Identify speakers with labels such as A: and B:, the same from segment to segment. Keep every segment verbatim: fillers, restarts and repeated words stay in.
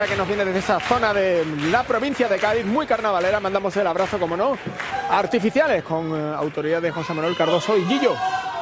A: Que nos viene desde esa zona de la provincia de Cádiz, muy carnavalera. Mandamos el abrazo, como no, artificiales, con eh, autoridad de José Manuel Cardoso y Guillo.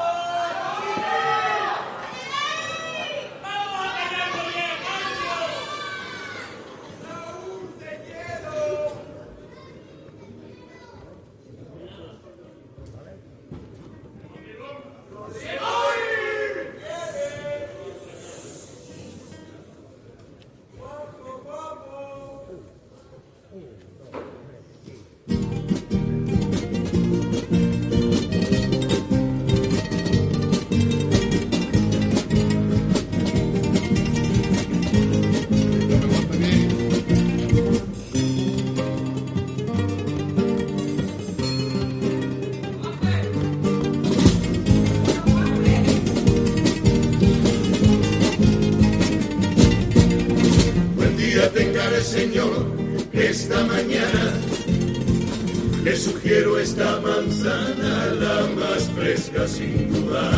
B: Señor, esta mañana le sugiero esta manzana, la más fresca sin duda.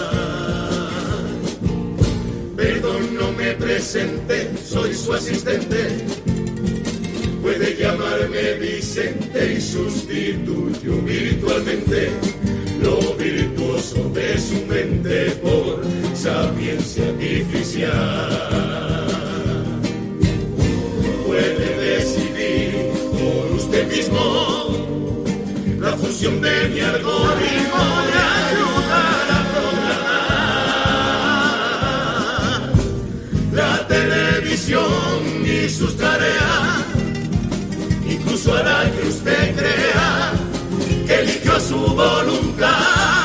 B: Perdón, no me presenté, soy su asistente. Puede llamarme Vicente y sustituyo virtualmente lo virtuoso de su mente por sapiencia artificial. Puede decidir por usted mismo la función de mi algoritmo de ayudar a programar la televisión y sus tareas. Incluso hará que usted crea que eligió su voluntad.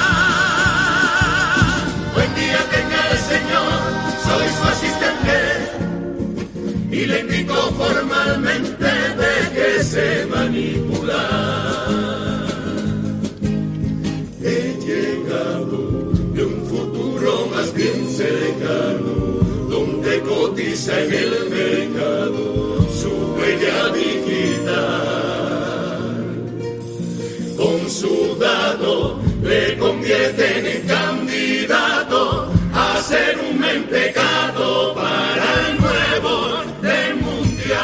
B: Buen día tenga el Señor, soy su asistente. Y le indico formalmente de que se manipula. He llegado de un futuro más bien cercano, donde cotiza en el mercado su huella digital. Con su dato le convierten en candidato a ser un mentecato para el nuevo del mundial.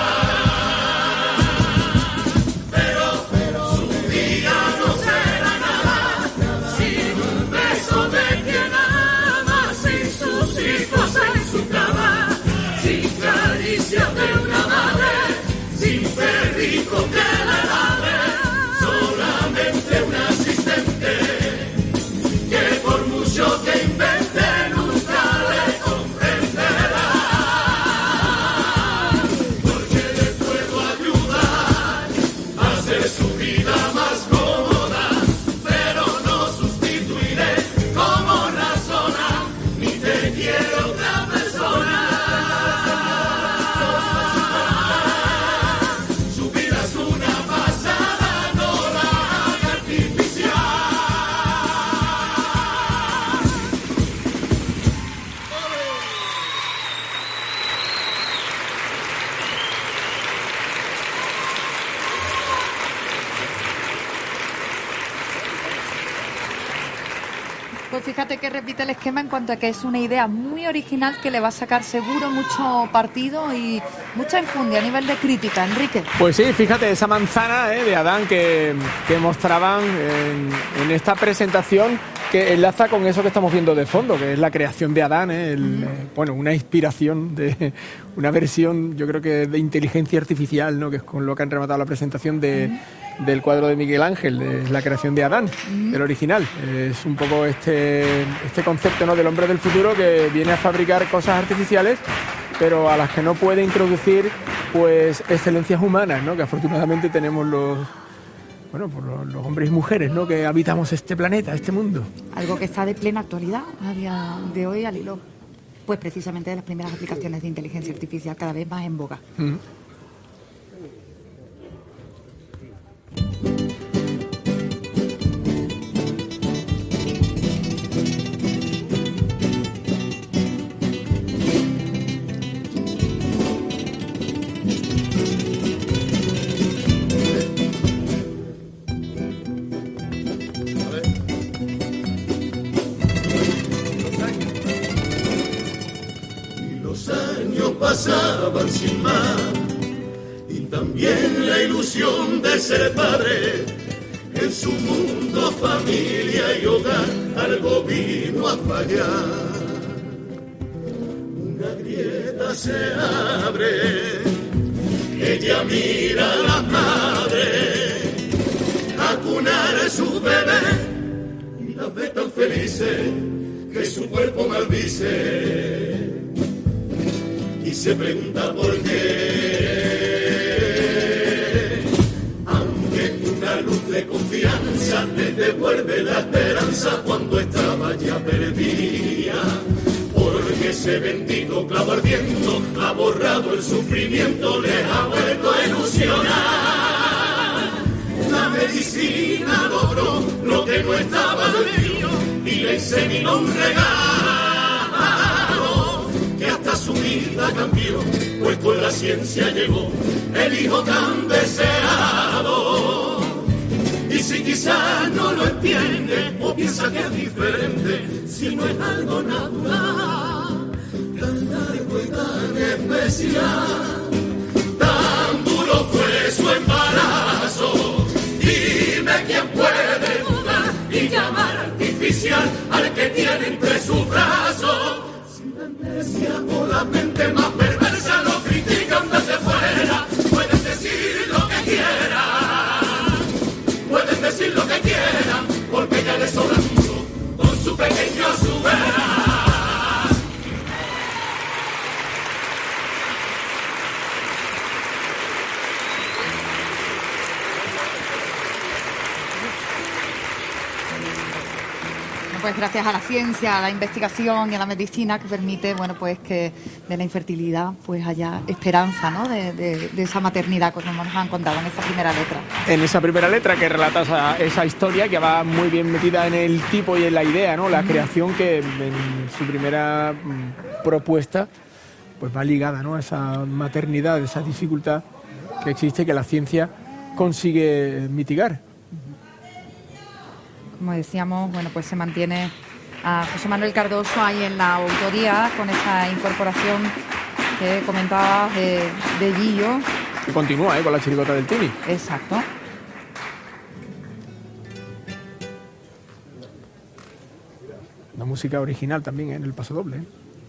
B: Pero, pero su día no será nada sin un beso de quien ama, sin sus hijos en su cama, sin caricias de una madre, sin perrito que le ladre, solamente un asistente que por mucho que invente nunca le comprenderá. Porque le puedo ayudar a hacer su vida más cómoda, pero no sustituiré como razona, ni te quiero otra persona. Su vida es una pasada, no la haga artificial.
C: Pues fíjate que repite el esquema en cuanto a que es una idea muy original que le va a sacar seguro mucho partido y mucha enjundia a nivel de crítica, Enrique.
A: Pues sí, fíjate, esa manzana eh, de Adán que, que mostraban en, en esta presentación, que enlaza con eso que estamos viendo de fondo, que es la creación de Adán, eh, el, mm. eh, bueno, una inspiración, de una versión, yo creo que de inteligencia artificial, ¿no? Que es con lo que han rematado la presentación de... Mm. del cuadro de Miguel Ángel, de la creación de Adán, mm. del original. Es un poco este, este concepto, ¿no?, del hombre del futuro que viene a fabricar cosas artificiales, pero a las que no puede introducir pues excelencias humanas, ¿no?, que afortunadamente tenemos los, bueno, pues los, los hombres y mujeres, ¿no?, que habitamos este planeta, este mundo.
C: Algo que está de plena actualidad a día de hoy al hilo, pues precisamente de las primeras aplicaciones de inteligencia artificial cada vez más en boga. Mm.
B: Pasaban quedaban sin más. Y también la ilusión de ser padre, en su mundo, familia y hogar, algo vino a fallar. Una grieta se abre, ella mira a la madre acunar a su bebé y la ve tan felices que su cuerpo maldice y se pregunta por qué, aunque una luz de confianza le devuelve la esperanza cuando estaba ya perdida, porque ese bendito clavo ardiendo ha borrado el sufrimiento, les ha vuelto a ilusionar. La medicina logró lo que no estaba dentro y le inseminó un regalo que hasta su vida cambió, pues con la ciencia llegó el hijo tan deseado. Y si quizás no lo entiende o piensa que es diferente, si no es algo natural, tan largo y tan especial, tan duro fue su embarazo. Dime quién puede dudar y llamar artificial al que tiene entre sus brazos. Si la iglesia o la mente más perversa lo critican desde fuera, pueden decir lo que quieran, pueden decir lo que quieran, porque ya les sobra mucho con su pequeño a su vez.
C: Pues gracias a la ciencia, a la investigación y a la medicina que permite, bueno, pues que de la infertilidad pues haya esperanza, ¿no? De, de, de esa maternidad, como nos han contado en esa primera letra.
A: En esa primera letra que relata esa, esa historia que va muy bien metida en el tipo y en la idea, ¿no? La mm. creación que en su primera mm, propuesta pues va ligada, ¿no? A esa maternidad, esa dificultad que existe, que la ciencia consigue mitigar.
C: Como decíamos, bueno, pues se mantiene a José Manuel Cardoso ahí en la autoría con esa incorporación que comentabas de, de Gillo.
A: Que continúa, ¿eh? Con la chirigota del Tini.
C: Exacto.
A: La música original también, ¿eh? En el paso doble, ¿eh?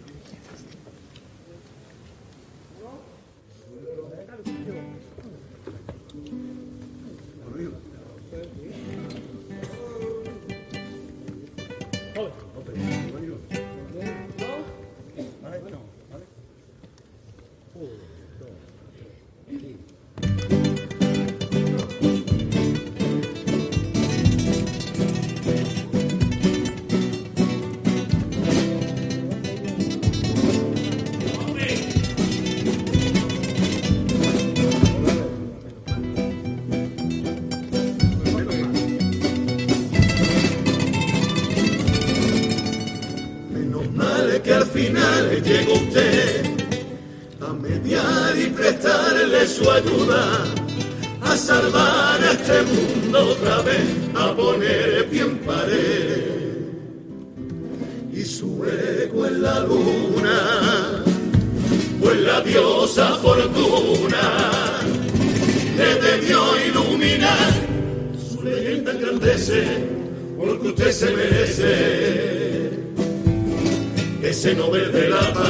B: Llegó usted a mediar y prestarle su ayuda, a salvar a este mundo otra vez, a poner pie en pared. Y su eco en la luna, pues la diosa fortuna le debió iluminar. Su leyenda engrandece porque usted se merece ese Nobel de la Paz,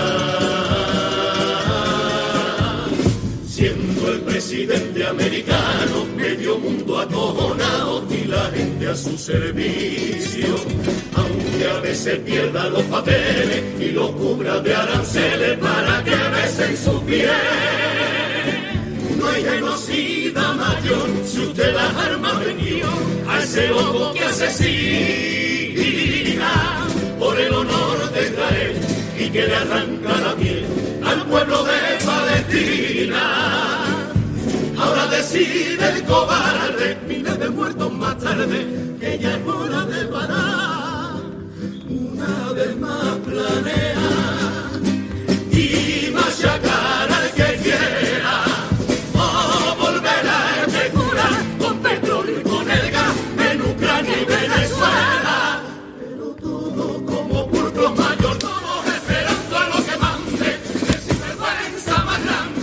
B: siendo el presidente americano, medio mundo acojonado y la gente a su servicio, aunque a veces pierda los papeles y los cubra de aranceles para que besen su piel. No hay genocida mayor si usted las armas vendió a ese loco que asesina por el honor de Israel y que le arranca la piel al pueblo de Palestina. Ahora decide el cobarde, miles de muertos más tarde, que ya es hora de parar. Una vez más planea y machacar al que quiera, o volver a especular con petróleo y con el gas en Ucrania y Venezuela. Pero todo como pulcros mayor, todos esperando a lo que mande, el sinvergüenza más grande.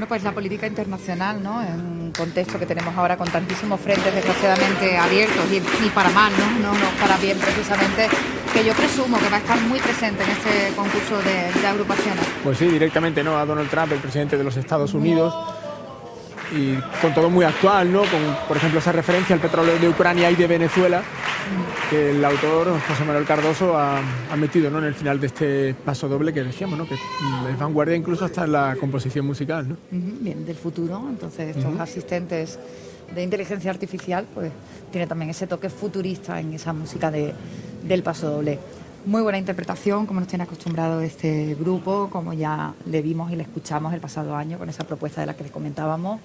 C: pues la política internacional, ¿no? En un contexto que tenemos ahora con tantísimos frentes desgraciadamente abiertos y, y para mal, ¿no? ¿no? No para bien precisamente, que yo presumo que va a estar muy presente en este concurso de, de agrupaciones.
A: Pues sí, directamente, ¿no? A Donald Trump, el presidente de los Estados Unidos, y con todo muy actual, ¿no? Con, por ejemplo, esa referencia al petróleo de Ucrania y de Venezuela, que el autor José Manuel Cardoso ha, ha metido, ¿no? En el final de este paso doble que decíamos, ¿no? Que es vanguardia incluso hasta en la composición musical, ¿no?
C: Uh-huh, bien, del futuro. Entonces estos uh-huh. asistentes de inteligencia artificial, pues tiene también ese toque futurista en esa música de, del paso doble. Muy buena interpretación, como nos tiene acostumbrado este grupo, como ya le vimos y le escuchamos el pasado año con esa propuesta de la que les comentábamos.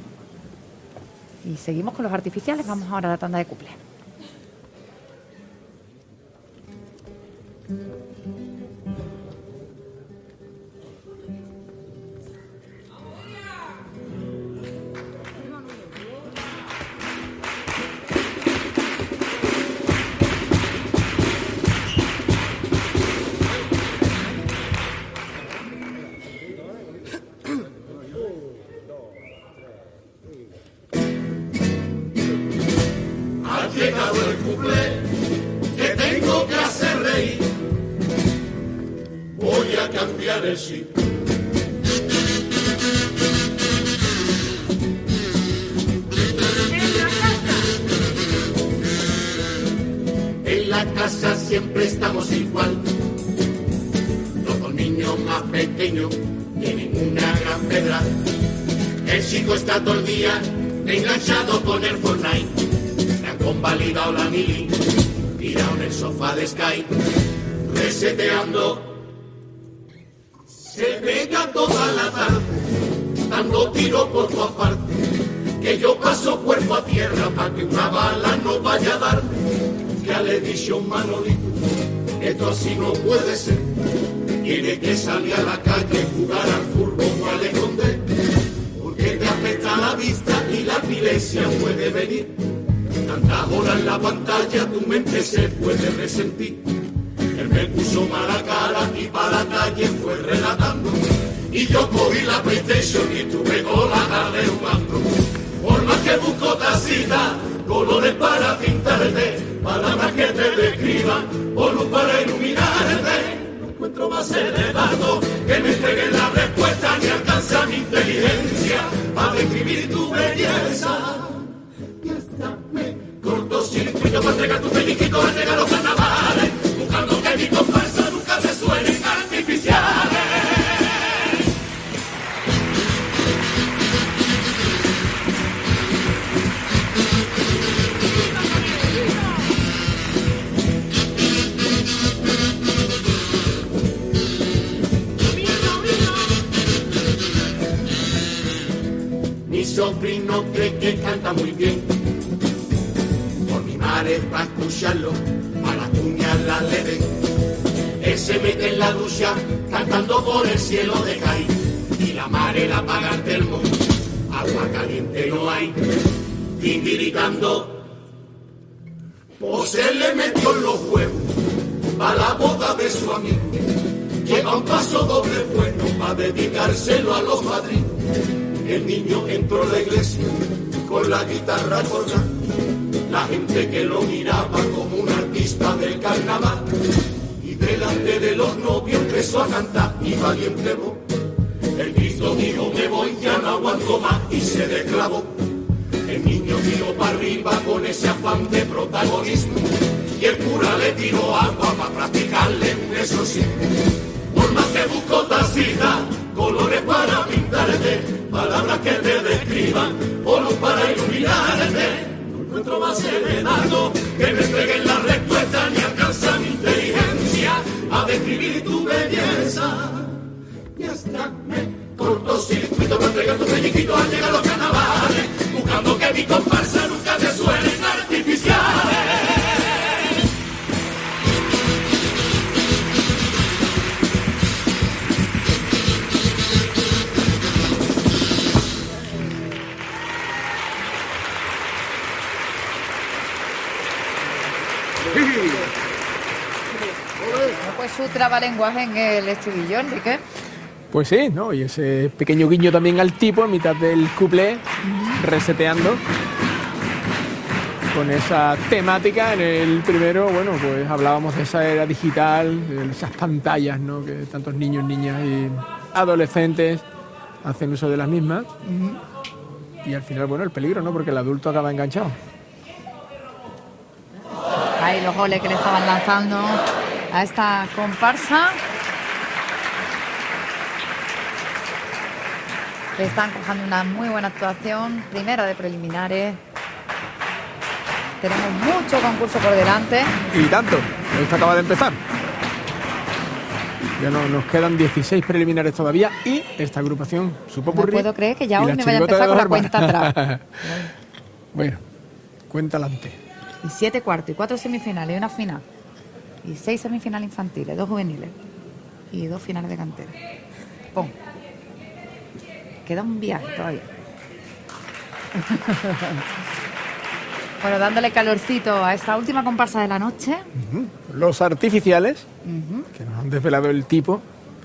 C: Y seguimos con los artificiales. Vamos ahora a la tanda de cuplés.
B: Llegado el cumple que tengo que hacer reír, voy a cambiar el chip. En la casa siempre estamos igual. Los dos niños más pequeños tienen una gran pedra. El chico está todo el día enganchado con el Fortnite. Convalidado la mili, tirado en el sofá de Skype, reseteando. Se pega toda la tarde, dando tiro por todas partes, que yo paso cuerpo a tierra para que una bala no vaya a darme. Ya le he dicho Manolito, esto así no puede ser, tiene que salir a la calle, jugar al fútbol o al esconder, porque te afecta la vista y la epilepsia puede venir. Tantas horas en la pantalla tu mente se puede resentir. Él me puso mala cara y para la calle fue relatando. Y yo cogí la PlayStation y tuve con la tarde jugando. Por más que busco tacita, colores para pintarte, palabras que te describan, o luz para iluminarte. No encuentro base de datos que me entreguen la respuesta ni alcanza mi inteligencia para describir tu belleza. Y esta me cortocircuito para entregar tu peliquito, para entregar los carnavales, buscando que mi comparsa nunca se suenen artificiales. Mi sobrino cree que canta muy bien. Por mi madre para escucharlo, a las cuñas la le den. Él se mete en la ducha cantando por el cielo de Cádiz. Y la madre la apaga el termo, agua caliente no hay. Titiritando, pues él le metió en los huevos para la boda de su amigo. Lleva un paso doble bueno para dedicárselo a los padrinos. El niño entró a la iglesia con la guitarra colgada. La gente que lo miraba como un artista del carnaval. Y delante de los novios empezó a cantar y valiente voz. El Cristo dijo me voy, ya no aguanto más y se desclavó. El niño tiró para arriba con ese afán de protagonismo. Y el cura le tiró agua para practicarle un exorcismo. Por más que busco tacita, colores para pintarte, palabras que te describan, o luz para iluminarte. No encuentro base de datos que me entreguen la respuesta ni alcanza mi inteligencia a describir tu belleza. Y hasta me cortocircuito para entregar tu pelliquito al llegar los carnavales, buscando que mi comparsa nunca te suenen artificiales.
C: Pues su trabalenguaje en el estribillo, Enrique.
A: Pues sí, ¿no? Y ese pequeño guiño también al tipo en mitad del cuplé, reseteando. Con esa temática en el primero, bueno, pues hablábamos de esa era digital, de esas pantallas, ¿no? Que tantos niños, niñas y adolescentes hacen uso de las mismas. Uh-huh. Y al final, bueno, el peligro, ¿no? Porque el adulto acaba enganchado.
C: Ahí los goles que le estaban lanzando a esta comparsa. Están cogiendo una muy buena actuación, primera de preliminares. Tenemos mucho concurso por delante.
A: Y tanto, esto acaba de empezar. Ya no, nos quedan dieciséis preliminares todavía y esta agrupación supo
C: No puedo creer que ya hoy me vaya a empezar con la cuenta atrás.
A: Bueno, cuenta adelante.
C: Y siete cuartos, y cuatro semifinales, y una final. Y seis semifinales infantiles, dos juveniles. Y dos finales de cantera. ¡Pum! Queda un viaje todavía. Bueno, dándole calorcito a esta última comparsa de la noche.
A: Uh-huh. Los artificiales,
C: uh-huh.
A: que nos han desvelado el tipo.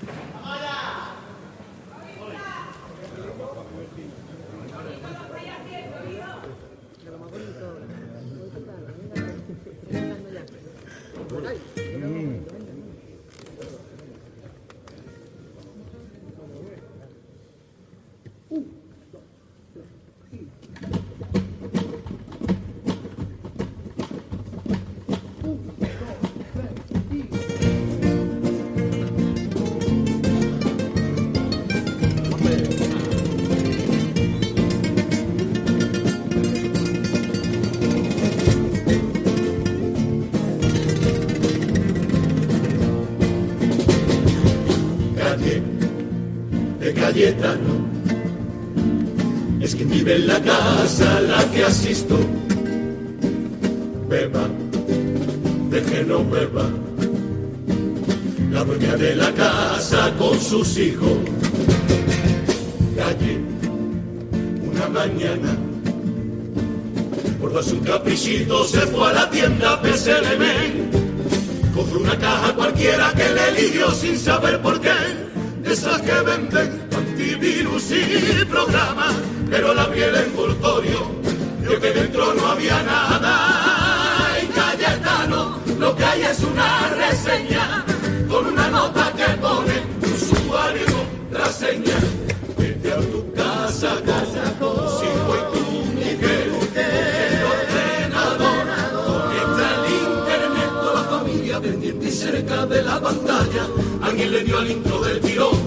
B: Cayetano es quien vive en la casa a la que asisto. Beba de Genoveva, la dueña de la casa con sus hijos. Calle, una mañana, por darse un caprichito se fue a la tienda P S L M. Compró una caja cualquiera que le eligió sin saber por qué. De esas que venden antivirus y programas, pero la abrí el envoltorio, vio que dentro no había nada. Y Cayetano, lo que hay es una reseña, con una nota que pone usuario y contraseña. Vete a tu casa, casa con tu hijo y tu mujer, el ordenador, conecta el internet, toda la familia pendiente y cerca de la pantalla. Alguien le dio al intro del tirón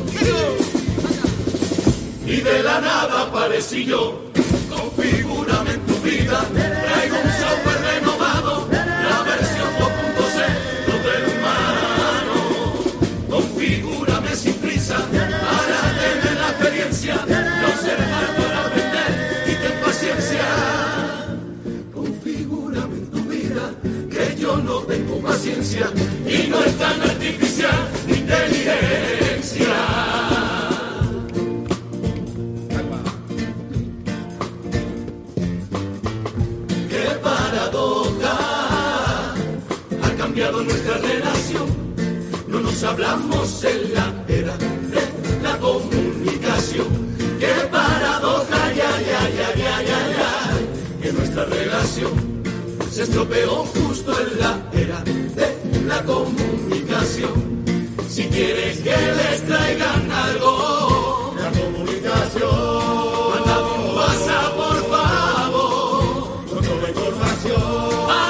B: y de la nada aparecí yo. Configúrame en tu vida, traigo un software renovado, la versión dos punto cero del humano. Configúrame sin prisa para tener la experiencia de observar para aprender y ten paciencia. Configúrame en tu vida, que yo no tengo paciencia y no es tan artificial ni inteligencia. Nuestra relación, no nos hablamos en la era de la comunicación. Qué paradoja, ya, ya, ya, ya, ya, ya, que nuestra relación se estropeó justo en la era de la comunicación. Si quieres que les traigan algo, la comunicación, manda un WhatsApp por favor, con toda la información.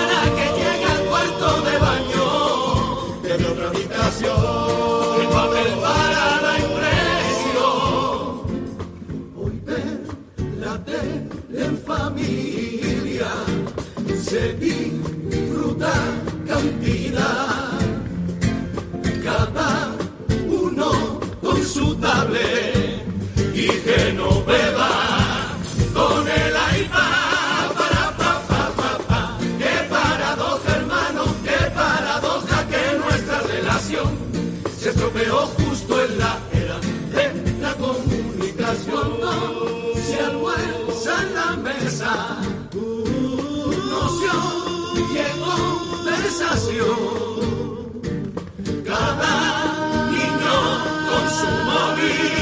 B: El papel para la impresión. Hoy ver la tele en familia se disfruta cantidad. Cada uno con su tablet y Genoveva con el iPad. Para, pa, pa, pa, pa. Qué paradoja, hermano, qué paradoja que nuestra relación se estropeó justo en la era de la comunicación. Se almuerza en la mesa, no se oye conversación. Cada niño con su móvil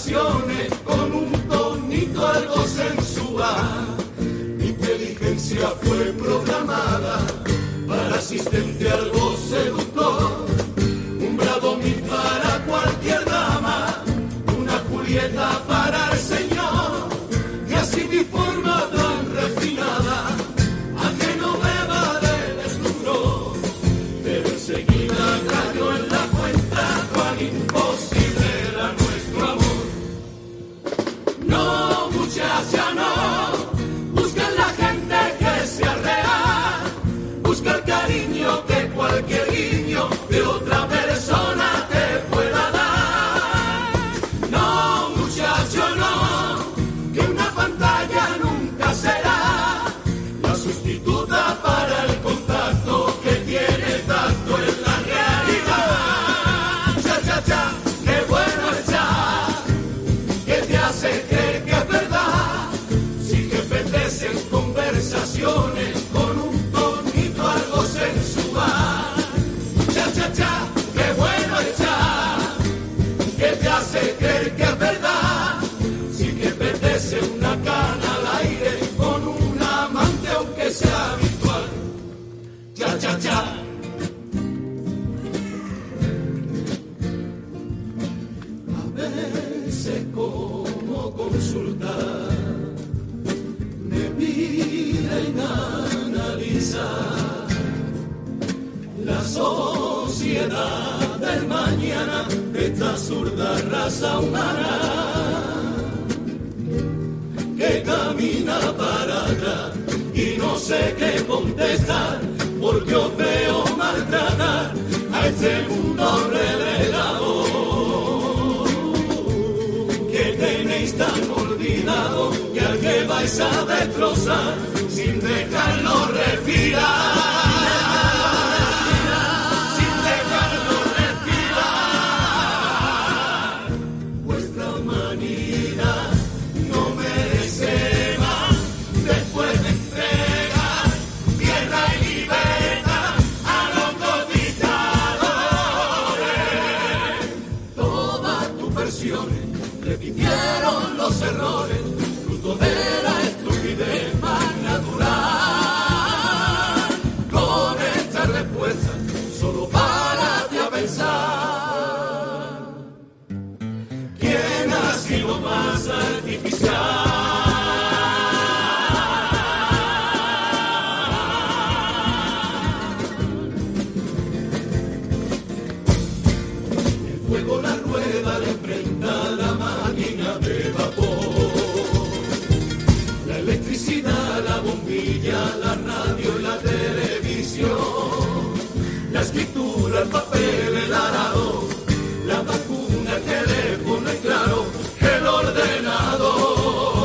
B: conversaciones con un tonito algo sensual. Mi inteligencia fue programada para asistente algo seductor, un bradomín para cualquier dama, una Julieta para el señor, y así mi forma tan refinada, a que no beba de desnudo, pero enseguida cayó en la cuenta cuán imposible era nuestro amor. No, muchacha, no, busca la gente que sea real, busca el cariño que cualquier guiño de otra persona te pueda dar. No, muchacho, no, que una pantalla nunca será la sustituta para el contacto que tiene tacto en la realidad. Cha, cha, cha, qué bueno está, que te hace creer que es verdad, sí que apetecen conversaciones con un tonito algo sensual. Cha, cha, cha, qué bueno está, que te hace creer que es verdad, sí que apetece una cana al aire con un amante aunque sea habitual. Cha, cha, cha. A veces como consultar me mira y analiza la sociedad del mañana de esta absurda raza humana que camina para atrás y no sé qué contestar, porque os veo maltratar a este mundo relegado que tenéis tan olvidado que al que vais a destrozar sin dejarlo respirar. Repitieron los errores, fruto de la estupidez más natural. Con esta respuesta, solo párate a pensar. ¿Quién ha sido más artificial? El fuego, la rueda, la imprenta, la máquina de vapor, la electricidad, la bombilla, la radio y la televisión, la escritura, el papel, el arado, la vacuna, el teléfono y claro, el ordenador.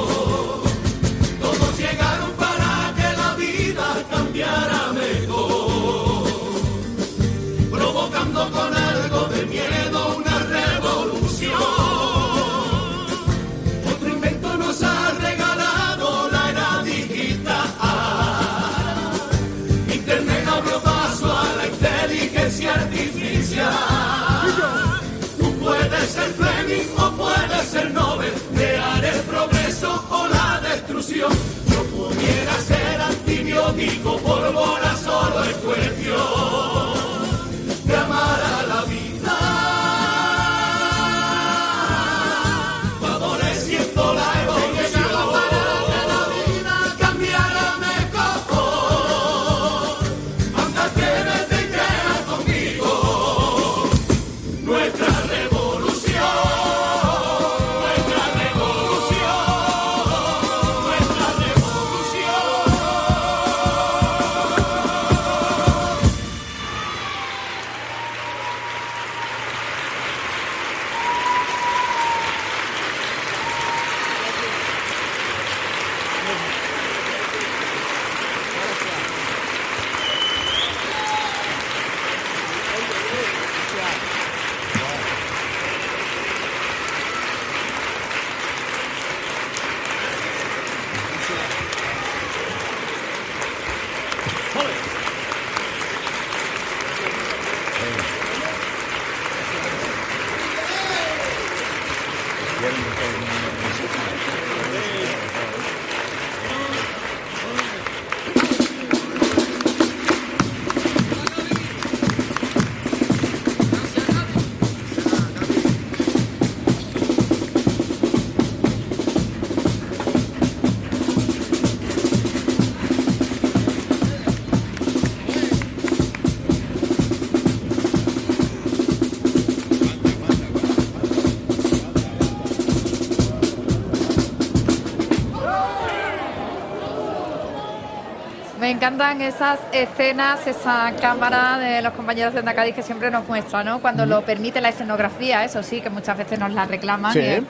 B: Todos llegaron para que la vida cambiara mejor, provocando con algo de miedo una revolución. Otro invento nos ha regalado la era digital. Internet abrió paso a la inteligencia artificial. Tú puedes ser Fleming o puedes ser Nobel, crear el progreso o la destrucción. No pudiera ser antibiótico, pólvora, solo es cuestión de amar a la vida, favoreciendo la evolución para que la vida cambiara mejor. Anda, atrévete y crea conmigo nuestra revolución, nuestra revolución, nuestra revolución.
C: Me encantan esas escenas, esa cámara de los compañeros de Onda Cádiz que siempre nos muestra, ¿no? Cuando lo permite la escenografía, eso sí, que muchas veces nos la reclaman.
A: Sí.
C: Y